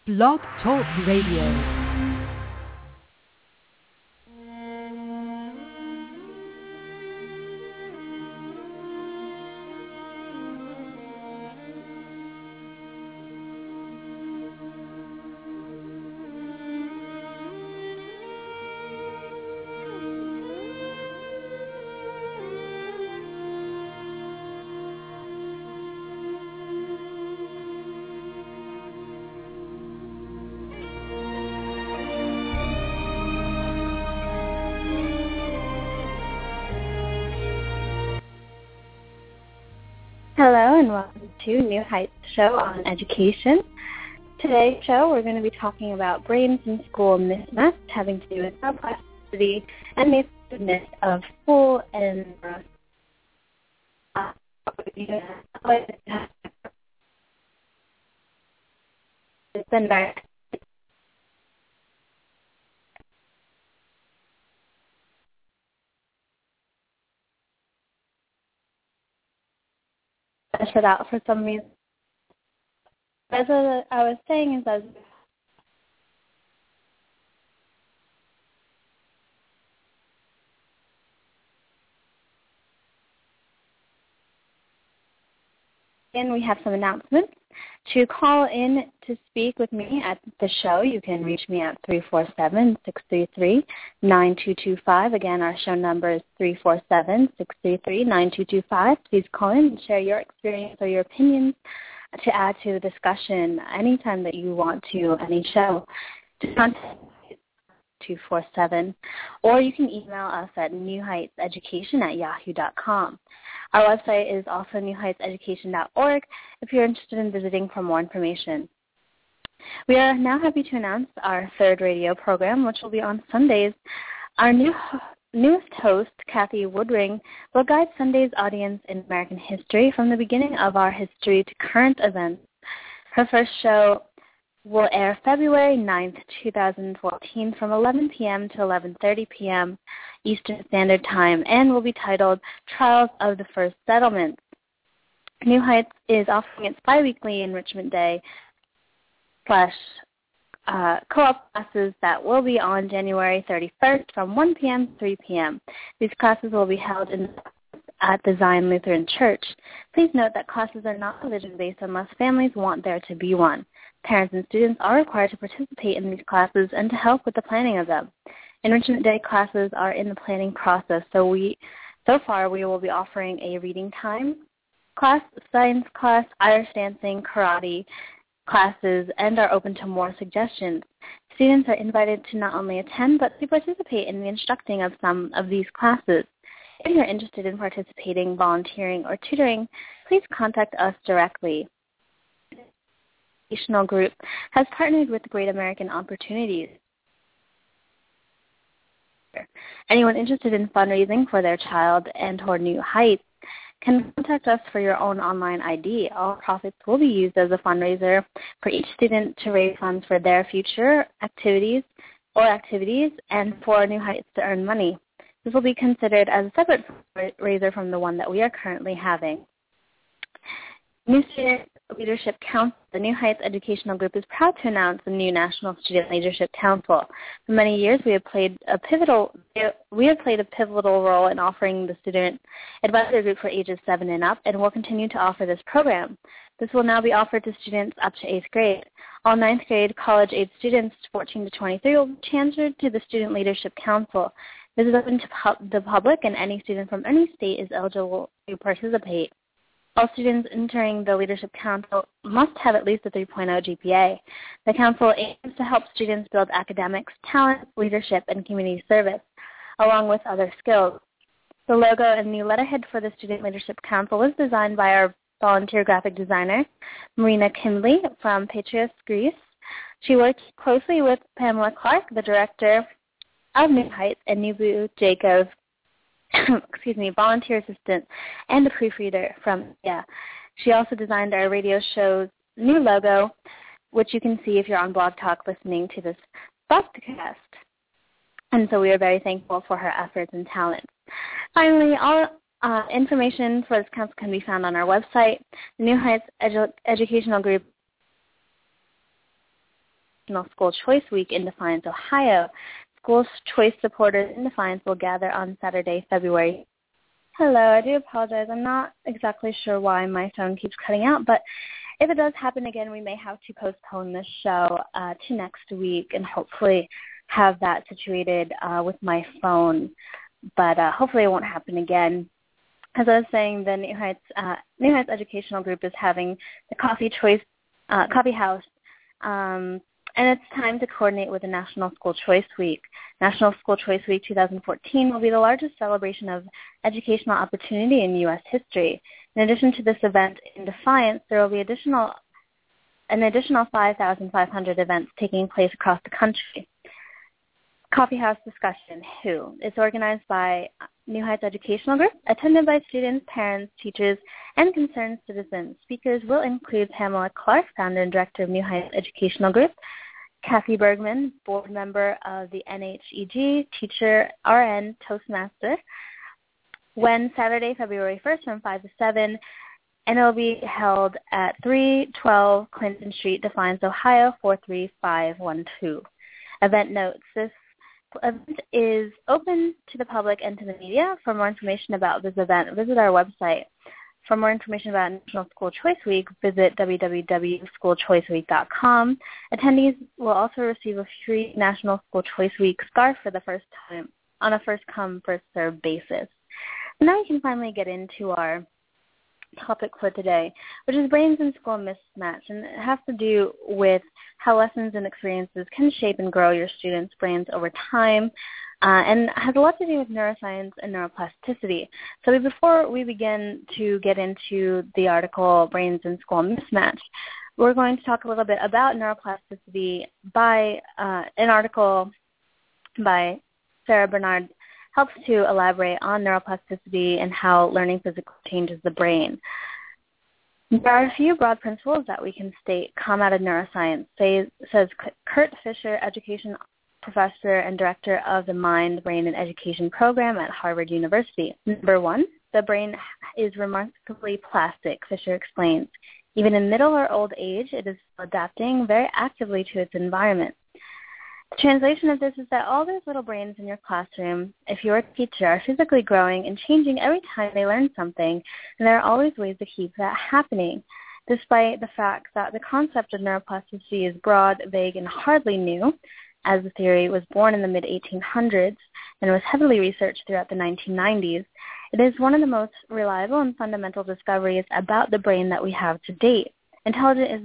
Blog Talk Radio. Hello and welcome to New Heights Show on Education. Today's show we're going to be talking about brains in school mismatch having to do with neuroplasticity and the effectiveness of school and it's been very shut out for some reason. As I was saying, is that and we have some announcements. To call in to speak with me at the show, you can reach me at 347-633-9225. Again, our show number is 347-633-9225. Please call in and share your experience or your opinions to add to the discussion anytime that you want to any show. To contact 247, or you can email us at newheightseducation@yahoo.com. Our website is also newheightseducation.org if you're interested in visiting for more information. We are now happy to announce our third radio program, which will be on Sundays. Our newest host, Kathy Woodring, will guide Sunday's audience in American history from the beginning of our history to current events. Her first show will air February 9th, 2014 from 11 p.m. to 11:30 p.m. Eastern Standard Time and will be titled Trials of the First Settlements. New Heights is offering its biweekly enrichment day co-op classes that will be on January 31st from 1 p.m. to 3 p.m. These classes will be held at the Zion Lutheran Church. Please note that classes are not religion-based unless families want there to be one. Parents and students are required to participate in these classes and to help with the planning of them. Enrichment Day classes are in the planning process, so far we will be offering a reading time class, science class, Irish dancing, karate classes, and are open to more suggestions. Students are invited to not only attend but to participate in the instructing of some of these classes. If you're interested in participating, volunteering, or tutoring, please contact us directly. The educational group has partnered with Great American Opportunities. Anyone interested in fundraising for their child and or New Heights can contact us for your own online ID. All profits will be used as a fundraiser for each student to raise funds for their future activities and for New Heights to earn money. This will be considered as a separate fundraiser from the one that we are currently having. New Student Leadership Council, the New Heights Educational Group, is proud to announce the new National Student Leadership Council. For many years, we have played a pivotal role in offering the student advisory group for ages 7 and up, and will continue to offer this program. This will now be offered to students up to 8th grade. All 9th grade college-age students 14 to 23 will be transferred to the Student Leadership Council. This is open to the public, and any student from any state is eligible to participate. All students entering the Leadership Council must have at least a 3.0 GPA. The Council aims to help students build academics, talent, leadership, and community service, along with other skills. The logo and new letterhead for the Student Leadership Council was designed by our volunteer graphic designer, Marina Kindley from Patrios, Greece. She worked closely with Pamela Clark, the director of New Heights, and Nubu Jacobs, volunteer assistant and a proofreader from India. She also designed our radio show's new logo, which you can see if you're on Blog Talk listening to this podcast. And so we are very thankful for her efforts and talents. Finally, all information for this council can be found on our website. The New Heights Educational Group National School Choice Week in Defiance, Ohio. School choice supporters in Defiance will gather on Saturday, February. Hello, I do apologize. I'm not exactly sure why my phone keeps cutting out, but if it does happen again, we may have to postpone this show to next week and hopefully have that situated with my phone. But hopefully it won't happen again. As I was saying, the New Heights Educational Group is having the Coffee House, and it's time to coordinate with the National School Choice Week. National School Choice Week 2014 will be the largest celebration of educational opportunity in U.S. history. In addition to this event in Defiance, there will be an additional 5,500 events taking place across the country. Coffee House Discussion, Who? It's organized by New Heights Educational Group, attended by students, parents, teachers, and concerned citizens. Speakers will include Pamela Clark, founder and director of New Heights Educational Group, Kathy Bergman, board member of the NHEG, teacher, RN, Toastmaster, when Saturday, February 1st from 5 to 7, and it will be held at 312 Clinton Street, Defiance, Ohio, 43512. Event notes, this event is open to the public and to the media. For more information about this event, visit our website. For more information about National School Choice Week, visit www.schoolchoiceweek.com. Attendees will also receive a free National School Choice Week scarf for the first time on a first-come, first-served basis. Now we can finally get into our topic for today, which is brains and school mismatch, and it has to do with how lessons and experiences can shape and grow your students' brains over time, and has a lot to do with neuroscience and neuroplasticity. So before we begin to get into the article, Brains and School Mismatch, we're going to talk a little bit about neuroplasticity by an article by Sarah Bernard helps to elaborate on neuroplasticity and how learning physically changes the brain. There are a few broad principles that we can state come out of neuroscience, says Kurt Fisher, education professor and director of the Mind, Brain, and Education program at Harvard University. Number one, the brain is remarkably plastic, Fisher explains. Even in middle or old age, it is adapting very actively to its environment. The translation of this is that all those little brains in your classroom, if you're a teacher, are physically growing and changing every time they learn something, and there are always ways to keep that happening, despite the fact that the concept of neuroplasticity is broad, vague, and hardly new, as the theory was born in the mid-1800s and was heavily researched throughout the 1990s. It is one of the most reliable and fundamental discoveries about the brain that we have to date. Intelligence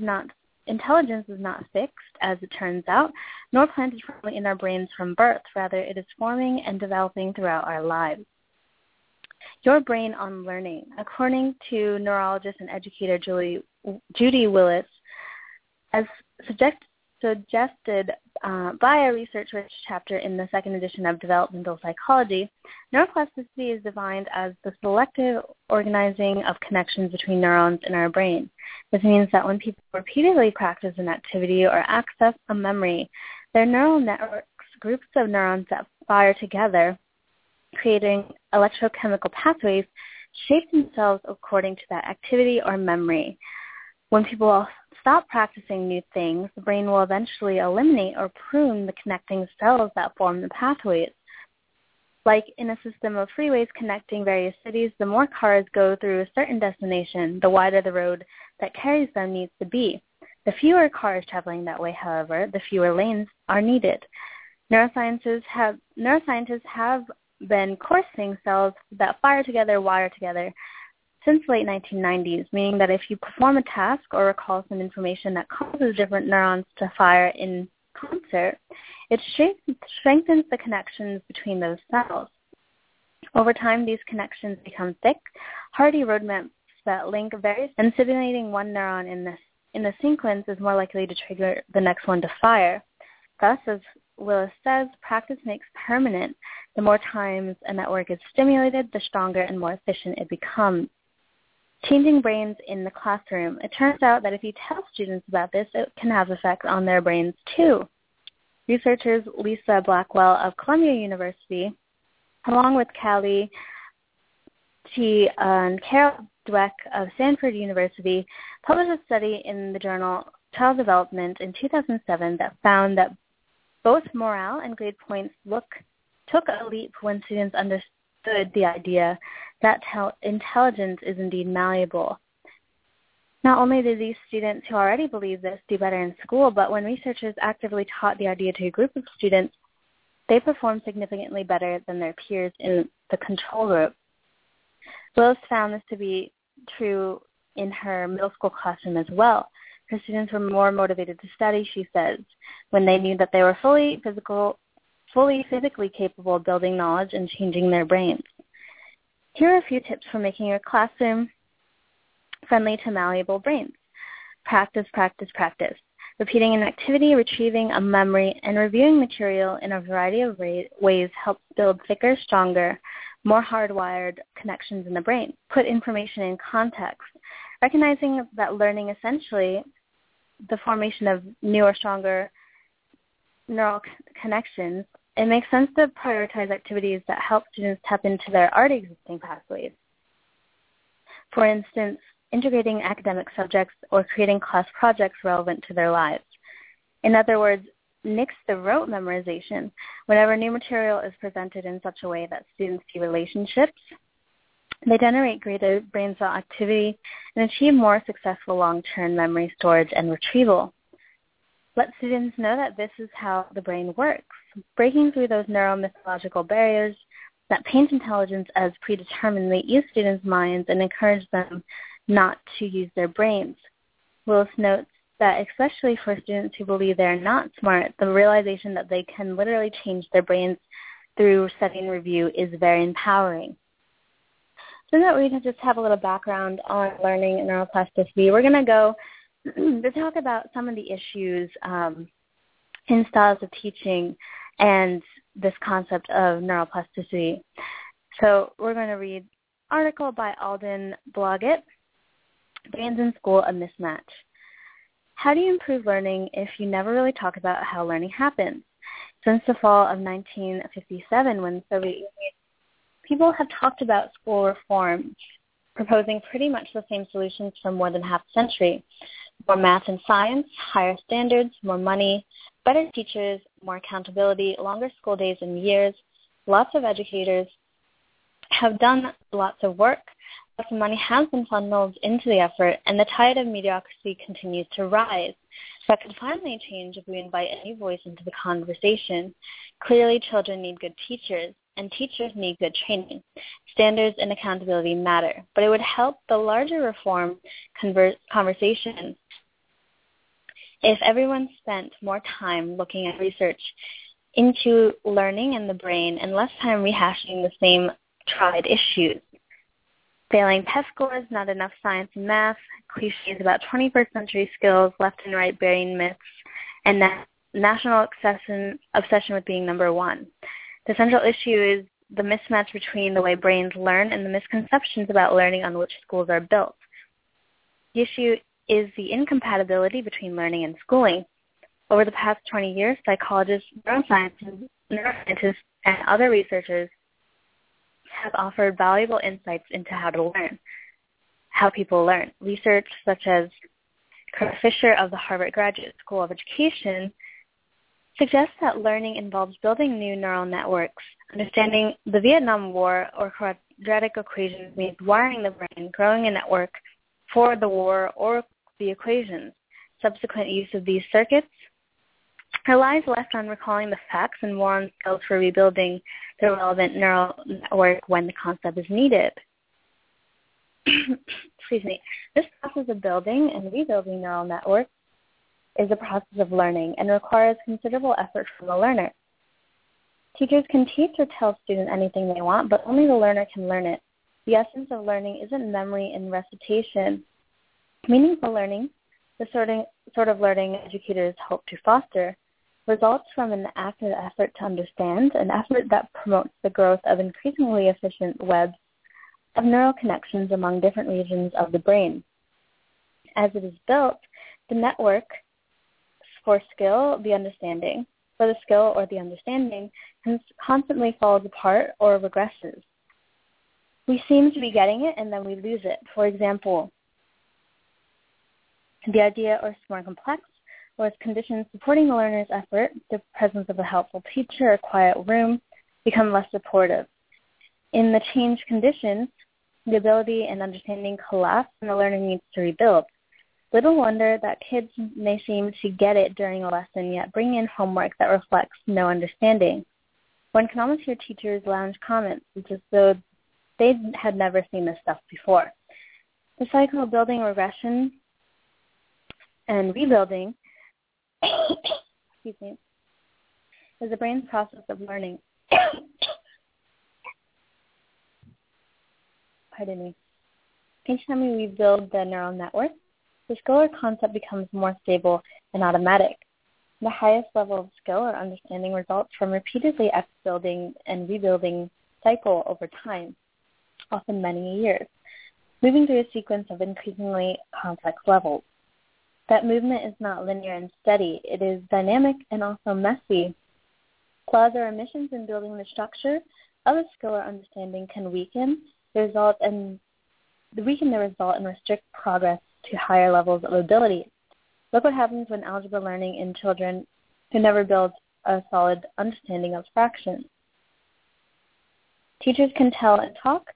is not fixed, as it turns out, nor planted firmly in our brains from birth. Rather, it is forming and developing throughout our lives. Your brain on learning. According to neurologist and educator Judy Willis, as suggested by a research-rich chapter in the second edition of Developmental Psychology, neuroplasticity is defined as the selective organizing of connections between neurons in our brain. This means that when people repeatedly practice an activity or access a memory, their neural networks, groups of neurons that fire together, creating electrochemical pathways, shape themselves according to that activity or memory. When people stop practicing new things, the brain will eventually eliminate or prune the connecting cells that form the pathways. Like in a system of freeways connecting various cities, the more cars go through a certain destination, the wider the road that carries them needs to be. The fewer cars traveling that way, however, the fewer lanes are needed. Neuroscientists have been coursing cells that fire together, wire together, since the late 1990s, meaning that if you perform a task or recall some information that causes different neurons to fire in concert, it strengthens the connections between those cells. Over time, these connections become thick, hardy roadmaps that link various, and stimulating one neuron in the sequence is more likely to trigger the next one to fire. Thus, as Willis says, practice makes permanent. The more times a network is stimulated, the stronger and more efficient it becomes. Changing brains in the classroom. It turns out that if you tell students about this, it can have effects on their brains too. Researchers Lisa Blackwell of Columbia University, along with Callie T. and Carol Dweck of Stanford University, published a study in the journal Child Development in 2007 that found that both morale and grade points took a leap when students understood the idea that intelligence is indeed malleable. Not only did these students who already believed this do better in school, but when researchers actively taught the idea to a group of students, they performed significantly better than their peers in the control group. Willis found this to be true in her middle school classroom as well. Her students were more motivated to study, she says, when they knew that they were fully physically capable of building knowledge and changing their brains. Here are a few tips for making your classroom friendly to malleable brains. Practice, practice, practice. Repeating an activity, retrieving a memory, and reviewing material in a variety of ways helps build thicker, stronger, more hardwired connections in the brain. Put information in context. Recognizing that learning essentially the formation of newer, stronger neural connections, it makes sense to prioritize activities that help students tap into their already existing pathways. For instance, integrating academic subjects or creating class projects relevant to their lives. In other words, nix the rote memorization. Whenever new material is presented in such a way that students see relationships, they generate greater brain cell activity and achieve more successful long-term memory storage and retrieval. Let students know that this is how the brain works, breaking through those neuromythological barriers that paint intelligence as predetermined may ease students' minds and encourage them not to use their brains. Willis notes that especially for students who believe they're not smart, the realization that they can literally change their brains through study and review is very empowering. So that we can just have a little background on learning and neuroplasticity. We're going to go to talk about some of the issues in styles of teaching and this concept of neuroplasticity. So we're going to read an article by Alden Blodgett, Brains in School, a Mismatch. How do you improve learning if you never really talk about how learning happens? Since the fall of 1957, when the Soviet Union, people have talked about school reform, proposing pretty much the same solutions for more than half a century. More math and science, higher standards, more money, better teachers, more accountability, longer school days and years. Lots of educators have done lots of work. Lots of money has been funneled into the effort, and the tide of mediocrity continues to rise. That could finally change if we invite any voice into the conversation. Clearly, children need good teachers, and teachers need good training. Standards and accountability matter, but it would help the larger reform conversation if everyone spent more time looking at research into learning and the brain and less time rehashing the same tried issues. Failing test scores, not enough science and math, cliches about 21st century skills, left and right brain myths, and national obsession with being number one. The central issue is the mismatch between the way brains learn and the misconceptions about learning on which schools are built. The issue is the incompatibility between learning and schooling. Over the past 20 years, psychologists, neuroscientists, and other researchers have offered valuable insights into how to learn, how people learn. Research such as Kurt Fisher of the Harvard Graduate School of Education suggests that learning involves building new neural networks. Understanding the Vietnam War or quadratic equations means wiring the brain, growing a network for the war or the equations. Subsequent use of these circuits relies less on recalling the facts and more on skills for rebuilding the relevant neural network when the concept is needed. Excuse me. This process of building and rebuilding neural networks is a process of learning and requires considerable effort from the learner. Teachers can teach or tell students anything they want, but only the learner can learn it. The essence of learning isn't memory and recitation. Meaningful learning, the sort of learning educators hope to foster, results from an active effort to understand, an effort that promotes the growth of increasingly efficient webs of neural connections among different regions of the brain. As it is built, the network for the skill or the understanding constantly falls apart or regresses. We seem to be getting it and then we lose it. For example, The idea is more complex, or as conditions supporting the learner's effort, the presence of a helpful teacher or quiet room, become less supportive. In the changed conditions, the ability and understanding collapse and the learner needs to rebuild. Little wonder that kids may seem to get it during a lesson, yet bring in homework that reflects no understanding. One can almost hear teachers' lounge comments, as though they had never seen this stuff before. The cycle of building regression and rebuilding excuse me, is the brain's process of learning. Pardon me. Each time we rebuild the neural network, the skill or concept becomes more stable and automatic. The highest level of skill or understanding results from repeatedly building and rebuilding cycle over time, often many years, moving through a sequence of increasingly complex levels. That movement is not linear and steady. It is dynamic and also messy. Flaws or omissions in building the structure of a skill or understanding can weaken the result and restrict progress to higher levels of ability. Look what happens when algebra learning in children who never build a solid understanding of fractions. Teachers can tell and talk,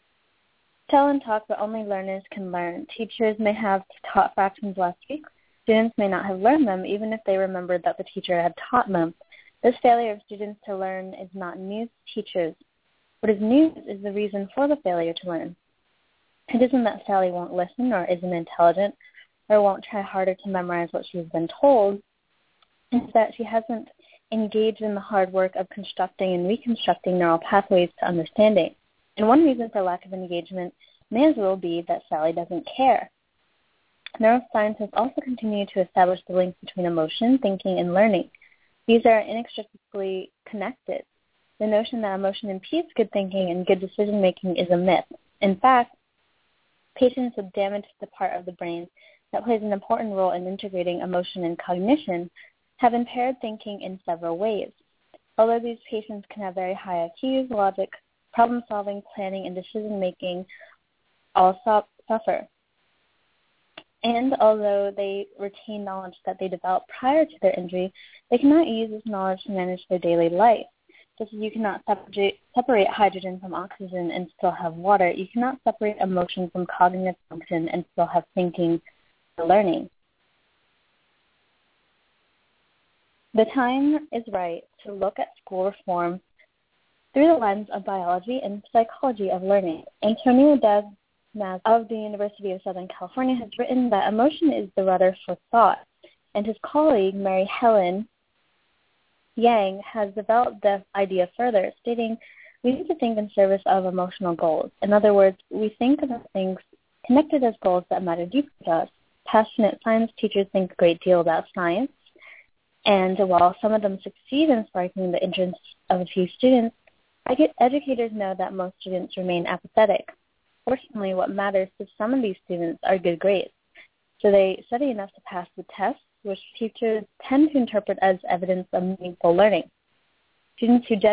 but only learners can learn. Teachers may have taught fractions last week. Students may not have learned them, even if they remembered that the teacher had taught them. This failure of students to learn is not news to teachers. What is news is the reason for the failure to learn. It isn't that Sally won't listen or isn't intelligent or won't try harder to memorize what she's been told. It's that she hasn't engaged in the hard work of constructing and reconstructing neural pathways to understanding. And one reason for lack of engagement may as well be that Sally doesn't care. Neuroscientists also continue to establish the link between emotion, thinking, and learning. These are inextricably connected. The notion that emotion impedes good thinking and good decision-making is a myth. In fact, patients with damage to the part of the brain that plays an important role in integrating emotion and cognition have impaired thinking in several ways. Although these patients can have very high IQs, logic, problem-solving, planning, and decision-making all suffer. And although they retain knowledge that they developed prior to their injury, they cannot use this knowledge to manage their daily life. Just as you cannot separate hydrogen from oxygen and still have water, you cannot separate emotion from cognitive function and still have thinking or learning. The time is right to look at school reform through the lens of biology and psychology of learning. Antonio Damasio of the University of Southern California has written that emotion is the rudder for thought, and his colleague, Mary Helen Yang, has developed the idea further, stating, we need to think in service of emotional goals. In other words, we think about things connected as goals that matter deeply to us. Passionate science teachers think a great deal about science, and while some of them succeed in sparking the interest of a few students, educators know that most students remain apathetic. Fortunately, what matters to some of these students are good grades. So they study enough to pass the tests, which teachers tend to interpret as evidence of meaningful learning. Students who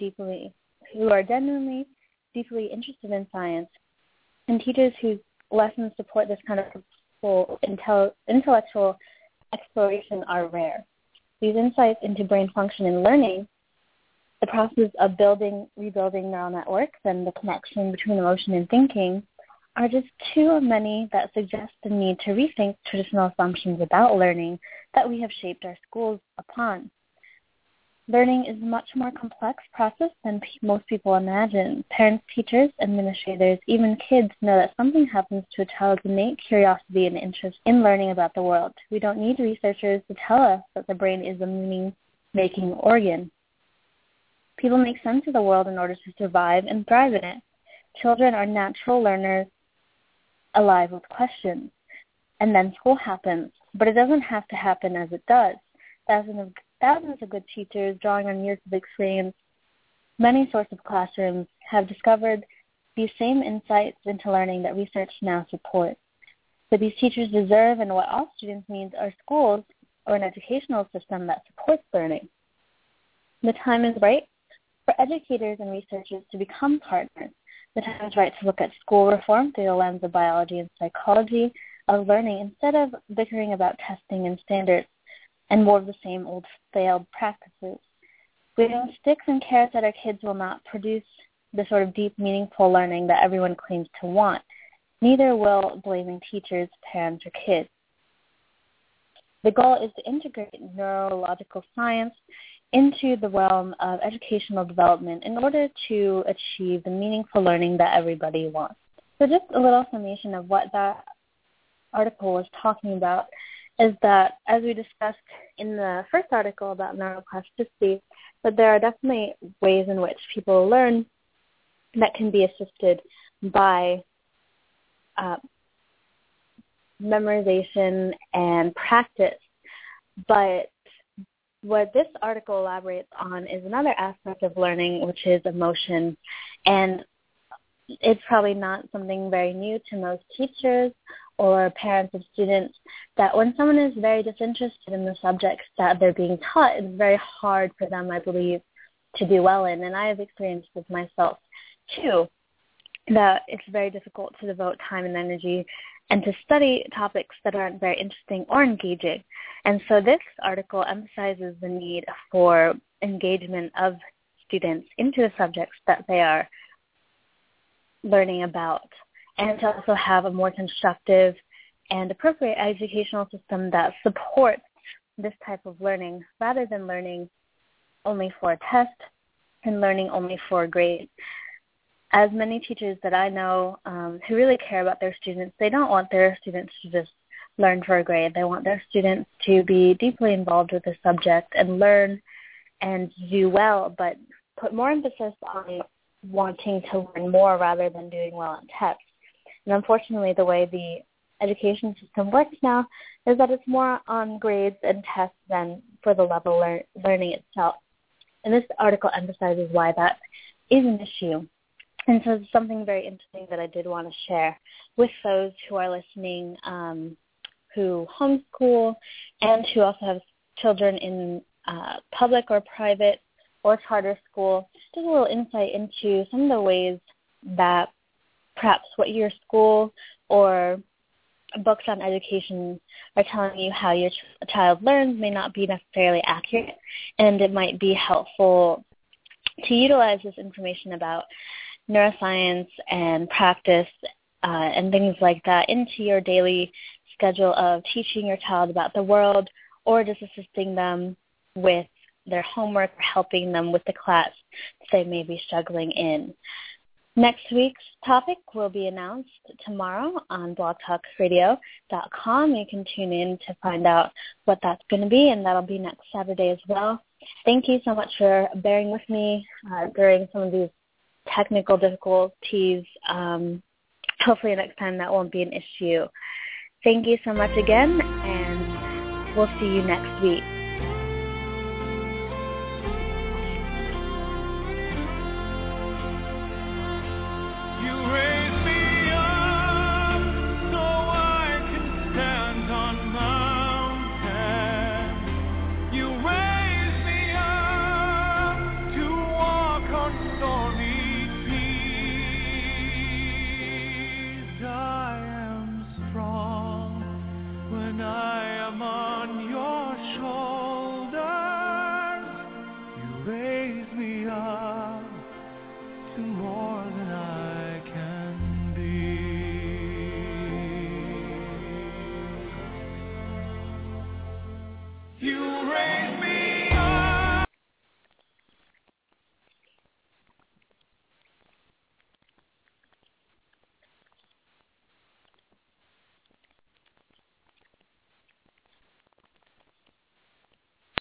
are genuinely deeply interested in science, and teachers whose lessons support this kind of intellectual exploration are rare. These insights into brain function and learning, the process of rebuilding neural networks, and the connection between emotion and thinking are just two of many that suggest the need to rethink traditional assumptions about learning that we have shaped our schools upon. Learning is a much more complex process than most people imagine. Parents, teachers, administrators, even kids know that something happens to a child's innate curiosity and interest in learning about the world. We don't need researchers to tell us that the brain is a meaning-making organ. People make sense of the world in order to survive and thrive in it. Children are natural learners alive with questions. And then school happens. But it doesn't have to happen as it does. Thousands of good teachers, drawing on years of experience, many sorts of classrooms, have discovered these same insights into learning that research now supports. So these teachers deserve, and what all students need, are schools or an educational system that supports learning. The time is right for educators and researchers to become partners. The time is right to look at school reform through the lens of biology and psychology, of learning instead of bickering about testing and standards and more of the same old failed practices. We know sticks and carrots that our kids will not produce the sort of deep, meaningful learning that everyone claims to want. Neither will blaming teachers, parents, or kids. The goal is to integrate neurological science into the realm of educational development in order to achieve the meaningful learning that everybody wants. So just a little summation of what that article was talking about is that, as we discussed in the first article about neuroplasticity, that there are definitely ways in which people learn that can be assisted by memorization and practice. But what this article elaborates on is another aspect of learning, which is emotion. And it's probably not something very new to most teachers or parents of students, that when someone is very disinterested in the subjects that they're being taught, it's very hard for them, I believe, to do well in. And I have experienced this myself, too, that it's very difficult to devote time and energy and to study topics that aren't very interesting or engaging. And so this article emphasizes the need for engagement of students into the subjects that they are learning about, and to also have a more constructive and appropriate educational system that supports this type of learning rather than learning only for a test and learning only for a grade. As many teachers that I know who really care about their students, they don't want their students to just learn for a grade. They want their students to be deeply involved with the subject and learn and do well, but put more emphasis on wanting to learn more rather than doing well on tests. And unfortunately, the way the education system works now is that it's more on grades and tests than for the level learning itself. And this article emphasizes why that is an issue. And so it's something very interesting that I did want to share with those who are listening, who homeschool and who also have children in public or private or charter school. Just a little insight into some of the ways that perhaps what your school or books on education are telling you how your child learns may not be necessarily accurate, and it might be helpful to utilize this information about neuroscience and practice and things like that into your daily schedule of teaching your child about the world, or just assisting them with their homework or helping them with the class they may be struggling in. Next week's topic will be announced tomorrow on blogtalkradio.com. You can tune in to find out what that's going to be, and that'll be next Saturday as well. Thank you so much for bearing with me during some of these technical difficulties. Hopefully next time that won't be an issue. Thank you so much again, and we'll see you next week.